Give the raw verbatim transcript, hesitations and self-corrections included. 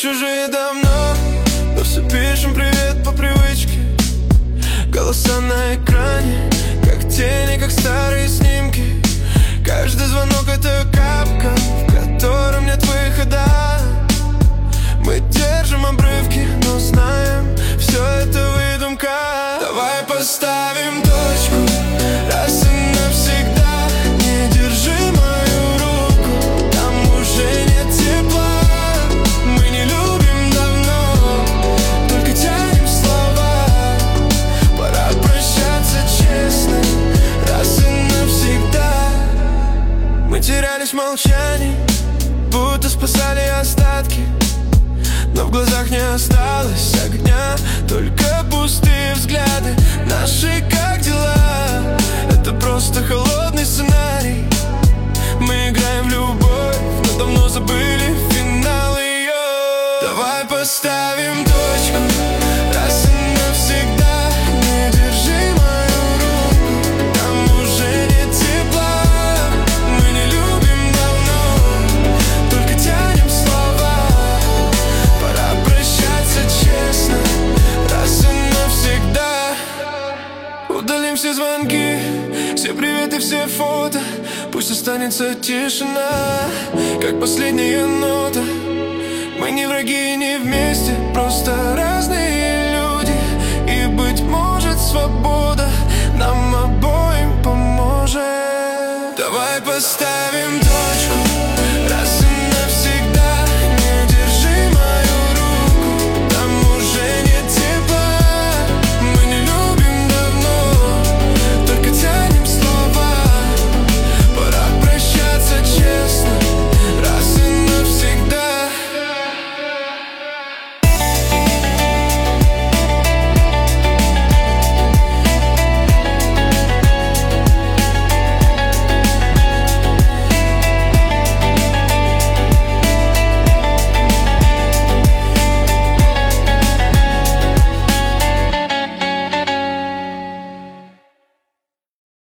чужие давно, но все пишем привет по привычке. Голоса на экране, как тени, как старые снимки. Каждый звонок — это капка, в котором нет выхода. Мы держим обрывки, но знаем, все это выдумка. Давай поставим точку раз и навсегда. Не держи мою руку, там уже нет тепла. Мы не любим давно, только тянем слова. Пора прощаться честно, раз и навсегда. Мы терялись в молчании, будто спасали остатки, но в глазах не осталось огня, только пустые взгляды. Наши как дела? Это просто холодный сценарий. Мы играем в любовь, но давно забыли финал ее. Давай поставим точку раз и навсегда. Не держи мою руку, там уже нет тепла. Мы не любим давно, только тянем слова. Пора прощаться честно, раз и навсегда. Удалим все звонки, все приветы, все фото. Пусть останется тишина, как последняя нота. Мы не враги, не вместе, просто разные люди. И, быть может, свобода нам обоим поможет. Давай поставим